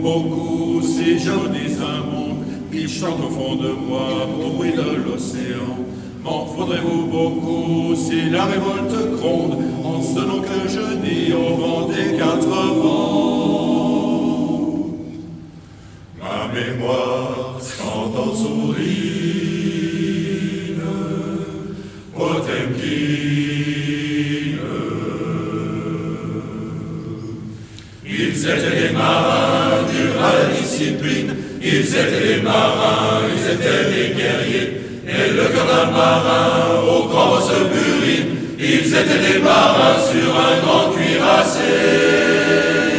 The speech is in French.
beaucoup si je vous dis un monde qui chante au fond de moi au bruit de l'océan? M'en faudrez-vous beaucoup si la révolte gronde en ce nom que je dis au vent des quatre vents? Ma mémoire s'entend sourire, Potemkin. Ils étaient les marins durs à la discipline, ils étaient les marins, ils étaient les guerriers, et le cœur d'un marin au grand se burine, ils étaient des marins sur un grand cuirassé.